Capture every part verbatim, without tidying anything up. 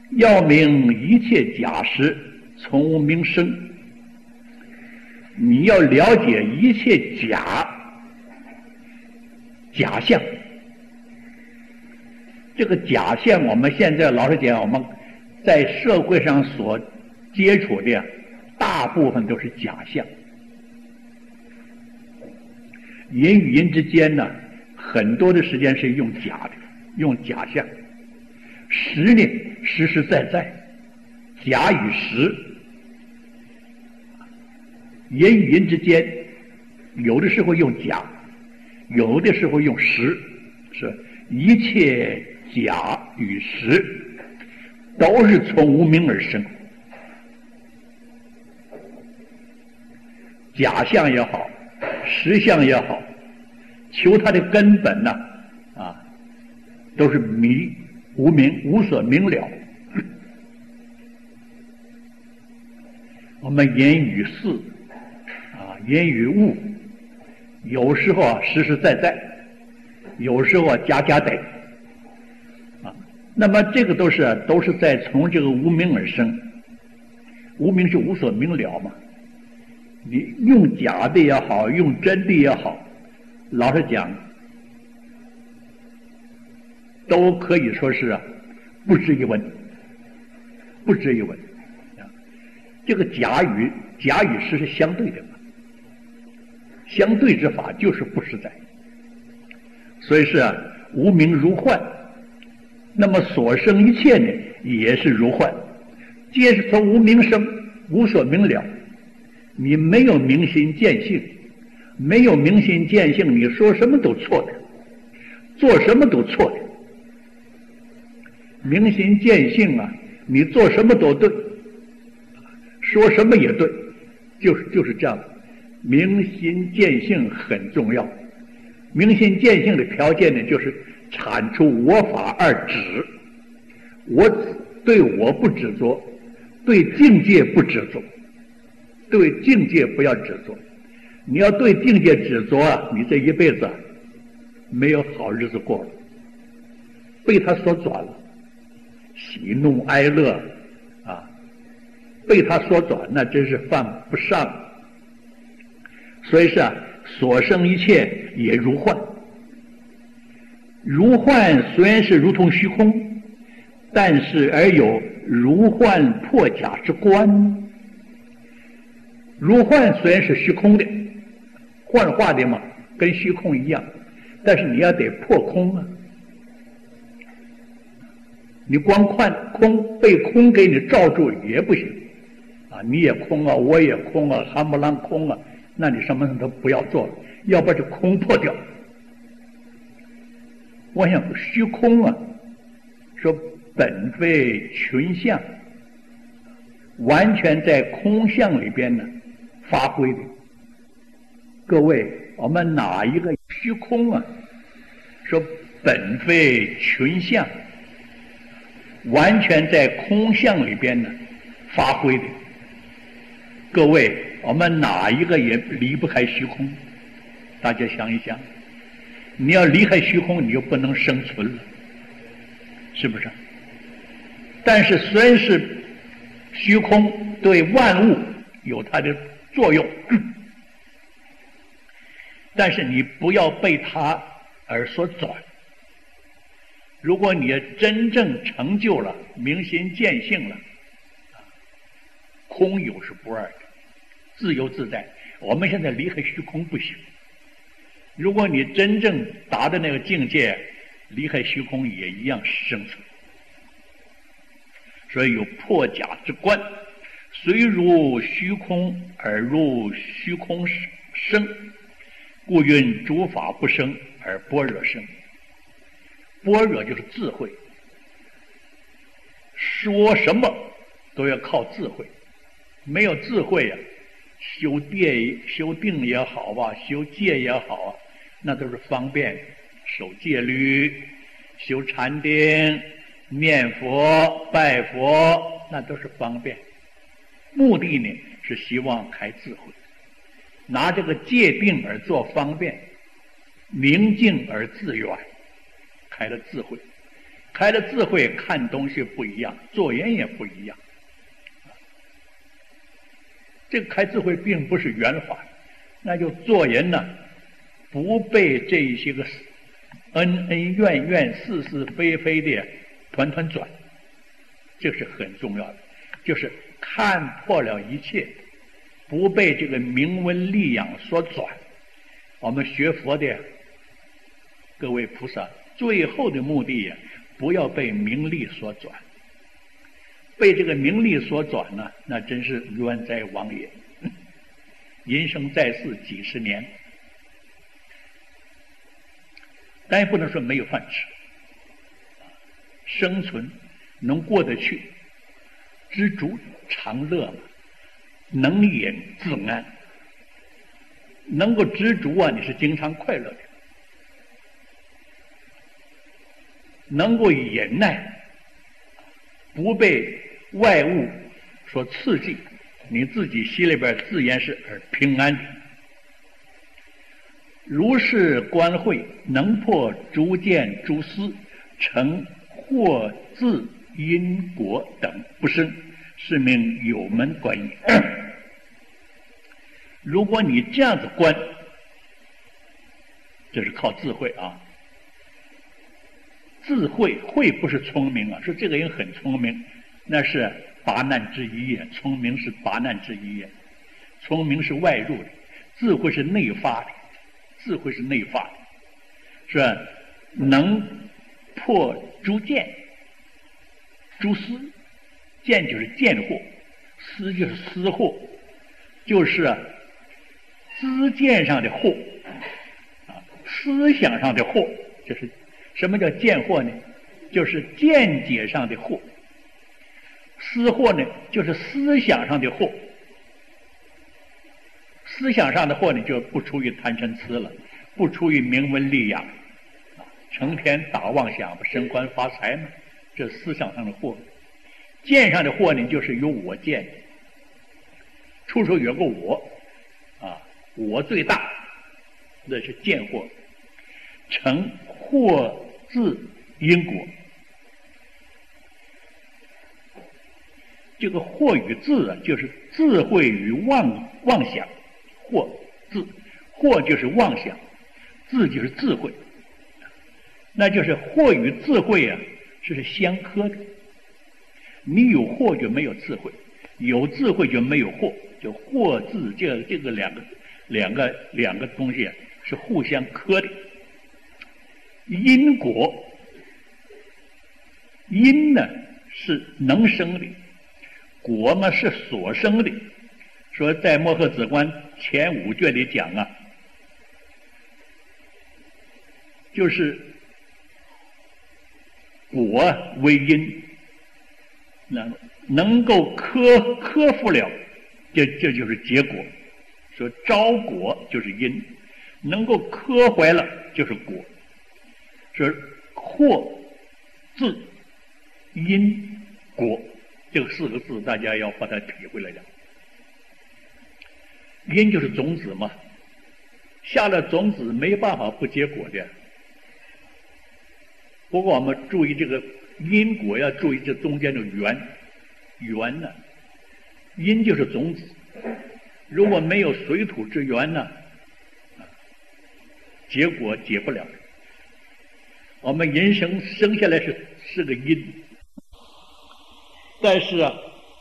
要明一切假实，从无名生。你要了解一切假假象。这个假象，我们现在老实讲，我们在社会上所接触的大部分都是假象。人与人之间呢，很多的时间是用假的，用假象。实呢，实实在在，假与实。人与人之间，有的时候用假，有的时候用实，是一切假与实，都是从无明而生。假象也好，实相也好，求它的根本呢，啊，都是迷无明，无所明了。我们人与事啊，人与物，有时候啊实实在在，有时候啊假假的啊。那么这个都是都是在从这个无明而生。无明是无所明了嘛。你用假的也好，用真的也好，老实讲，都可以说是啊，不值一文，不值一文。这个假与假与实是相对的嘛，相对之法就是不实在。所以是啊，无明如幻，那么所生一切呢，也是如幻，皆是从无明生，无所明了。你没有明心见性，没有明心见性，你说什么都错的，做什么都错的。明心见性啊，你做什么都对，说什么也对，就是就是这样。明心见性很重要。明心见性的条件呢，就是铲除我法二执。我对我不执着，对境界不执着。对境界不要执着，你要对境界执着啊，你这一辈子啊没有好日子过了，被他所转了，喜怒哀乐啊，被他所转，那真是犯不上。所以是啊，所生一切也如幻，如幻虽然是如同虚空，但是而有如幻破假之观。如幻虽然是虚空的，幻化的嘛，跟虚空一样，但是你要得破空啊！你光看空，被空给你罩住也不行啊！你也空啊，我也空啊，冚唪唥空啊，那你什么都不要做了，要把这空破掉。我想虚空啊，说本非群相，完全在空相里边呢发挥的。各位，我们哪一个虚空啊？说本非群相，完全在空相里边呢发挥的。各位，我们哪一个也离不开虚空？大家想一想，你要离开虚空，你就不能生存了，是不是？但是虽然是虚空对万物有它的作用，但是你不要被它而所转。如果你真正成就了明心见性了，空有是不二的，自由自在。我们现在离开虚空不行。如果你真正达到那个境界，离开虚空也一样生存。所以有破假之观，虽如虚空而入虚空生，故云诸法不生而般若生。般若就是智慧，说什么都要靠智慧，没有智慧啊，修戒修定也好啊，修戒也好啊，那都是方便，守戒律，修禅定，念佛拜佛，那都是方便。目的呢是希望开智慧，拿这个戒定而做方便，明净而自远，开了智慧， 开了智慧，看东西不一样，做人也不一样。这个开智慧并不是圆法，那就做人呢，不被这些个恩恩怨怨、是是非非的团团转，这是很重要的。就是看破了一切，不被这个名闻利养所转。我们学佛的各位菩萨，最后的目的呀，不要被名利所转。被这个名利所转呢，那真是冤哉枉也。人生在世几十年，但也不能说没有饭吃，生存能过得去，知足常乐嘛，能饮自安，能够知足啊，你是经常快乐的，能够忍耐，不被外物所刺激，你自己心里边自然是而平安的。如是观慧，能破诸见诸思，成惑自因果等不生，是名有门观也。如果你这样子观，这是靠智慧啊。智慧慧不是聪明啊，说这个人很聪明，那是八难之一也。聪明是八难之一也，聪明是外入的，智慧是内发的，智慧是内发的，是吧？能破诸见，诸思，见就是见惑，思就是思惑，就是啊知见上的惑啊，思想上的惑，就是什么叫见惑呢？就是见解上的惑。思惑呢，就是思想上的惑。思想上的惑呢，就不出于贪嗔痴了，不出于名闻利养，成天打妄想，升官发财嘛，这思想上的惑。见上的惑呢，就是有我见，处处有个我，啊，我最大，那是见惑，成惑自因果。这个惑与智啊，就是智慧与妄妄想。惑智，惑就是妄想，智就是智慧。那就是惑与智慧啊，是相克的。你有惑就没有智慧，有智慧就没有惑，就惑智这这个两个两个两个东西啊，是互相克的。因果，因呢是能生的，果嘛是所生的。说在《摩诃止观》前五卷里讲啊，就是果为因，能能够克克服了，这这就是结果。说招果就是因，能够克怀了就是果。说惑自因果这个四个字，大家要把它体会来讲。因就是种子嘛，下了种子没办法不结果的。不过我们注意这个因果，要注意这中间的缘，缘呢，因就是种子，如果没有水土之缘呢，结果结不了。我们人生生下来是是个因，但是啊，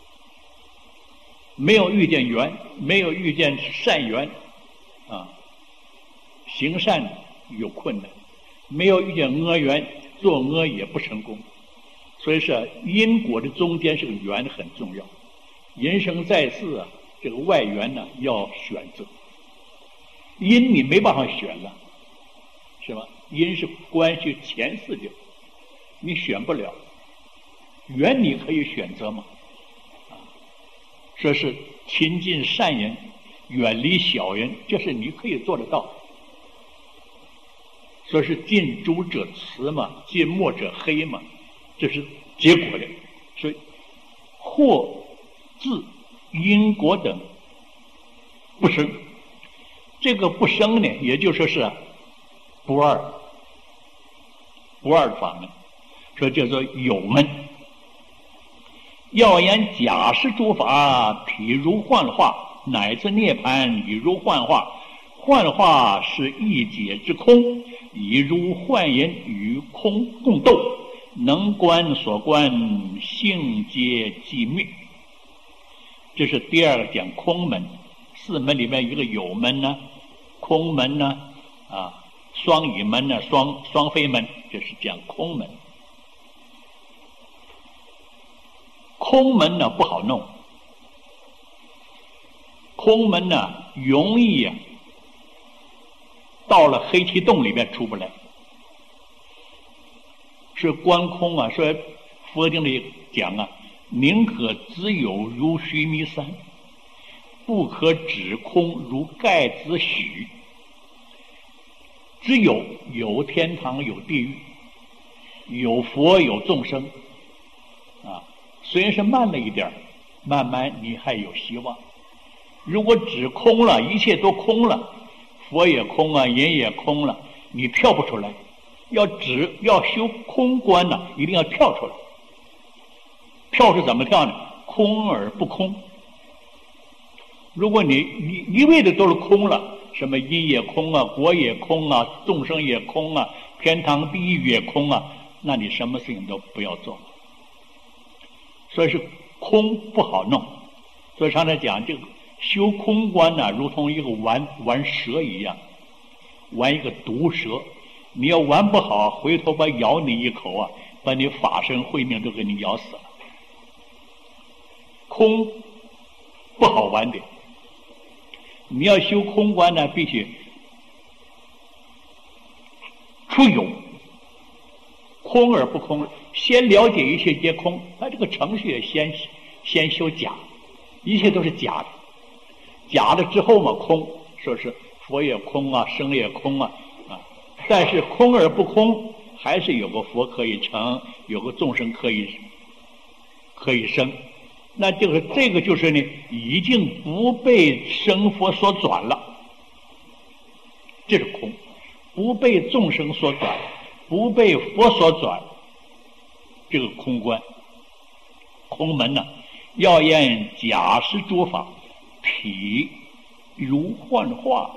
没有遇见缘，没有遇见善缘，啊，行善有困难，没有遇见恶缘，做恶也不成功。所以说，因果的中间是个缘很重要。人生在世啊，这个外缘呢要选择，因你没办法选了，是吧？因是关系前世的，你选不了。缘你可以选择吗？说是亲近善人，远离小人，这是你可以做得到。说是近朱者赤嘛，近墨者黑嘛，这是结果的。所以惑自因果等不生，这个不生呢，也就说是不二不二法门。 说叫做有门。要言假实诸法，体如幻化，乃至涅盘已如幻化。幻化是一解之空，以如幻言与空共斗，能观所观，性皆寂灭。这是第二个讲空门。四门里面一个有门呢，空门呢，啊，双羽门呢，双双飞门，这是讲空门。空门呢不好弄，空门呢容易呀、啊，到了黑气洞里面出不来。是观空啊，说佛经里讲啊，宁可知有如须弥山，不可指空如盖子许。只有有天堂有地狱，有佛有众生啊，虽然是慢了一点，慢慢你还有希望。如果只空了，一切都空了，佛也空啊，人也空了，你跳不出来。要只要修空观呢，一定要跳出来。跳是怎么跳呢？空而不空。如果你你一味的都是空了，什么因也空啊，果也空啊，众生也空啊，天堂地狱也空啊，那你什么事情都不要做。所以是空不好弄。所以常常讲这个修空观呢，如同一个玩玩蛇一样，玩一个毒蛇。你要玩不好，回头把咬你一口啊，把你法身慧命都给你咬死了。空不好玩的，你要修空观呢，必须出有，空而不空，先了解一切皆空。他这个程序先先修假，一切都是假的，假的之后嘛空，说是佛也空啊，生也空啊。但是空而不空，还是有个佛可以成，有个众生可以可以生。那就是这个就是呢，已经不被生佛所转了，这是空，不被众生所转，不被佛所转，这个空观。空门呢，要言假实诸法，体如幻化。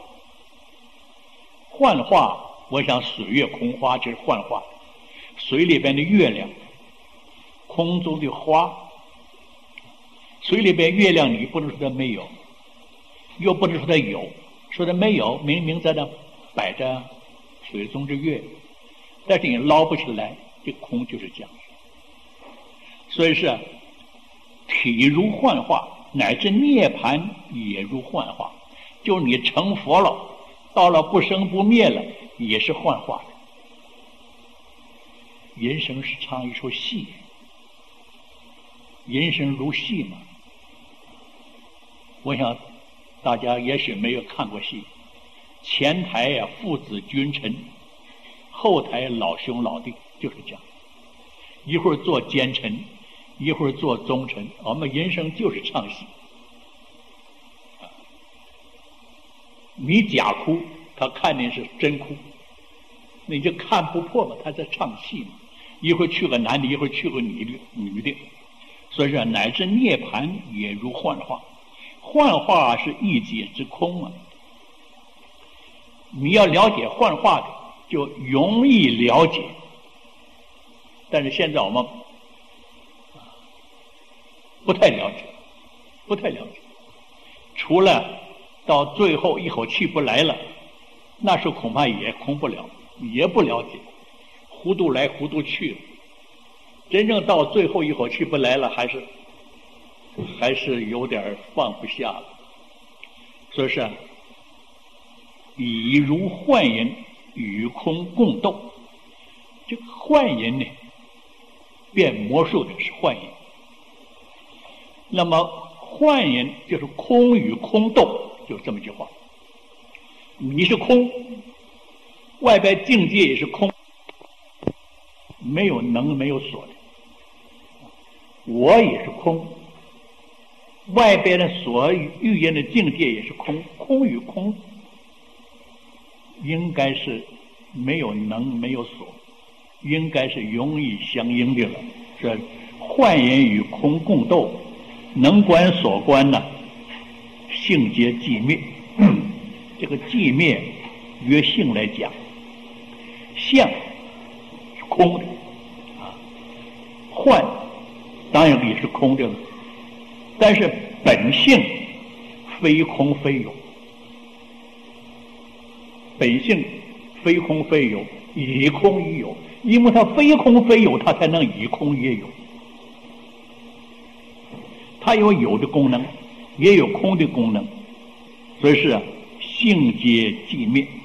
幻化，我想水月空花就是幻化，水里边的月亮，空中的花，水里边月亮你不能说它没有，又不能说它有，说它没有，明明在那摆着水中之月，但是你捞不起来，这空就是这样。所以是体如幻化，乃至涅盘也如幻化，就是你成佛了，到了不生不灭了，也是幻化的。人生是唱一出戏，人生如戏嘛。我想大家也许没有看过戏，前台呀、啊、父子君臣，后台老兄老弟，就是这样，一会儿做奸臣，一会儿做忠臣，我们人生就是唱戏。你假哭，他看见是真哭，你就看不破嘛，他在唱戏嘛。一会儿去个男的，一会儿去个女的，女的。所以说，乃至涅盘也如幻化，幻化是一解之空啊。你要了解幻化的，就容易了解。但是现在我们不太了解，不太了解，除了到最后一口气不来了，那时候恐怕也空不了，也不了解，糊涂来糊涂去了。真正到最后一口气不来了，还是还是有点放不下了。所以是以如幻人与空共斗。这个幻人呢，变魔术的是幻人。那么幻人就是空与空斗，就这么一句话。你是空，外边境界也是空，没有能没有所的。我也是空，外边的所预言的境界也是空，空与空应该是没有能没有所。 应该是容易相应的了。这幻因与空共斗，能观所观呢，性皆寂灭。这个寂灭，约性来讲，相是空的啊，幻当然也是空的了，但是本性非空非有，本性非空非有，以空亦有，因为它非空非有，它才能以空也有。它有有的功能，也有空的功能，所以是啊，性皆寂灭。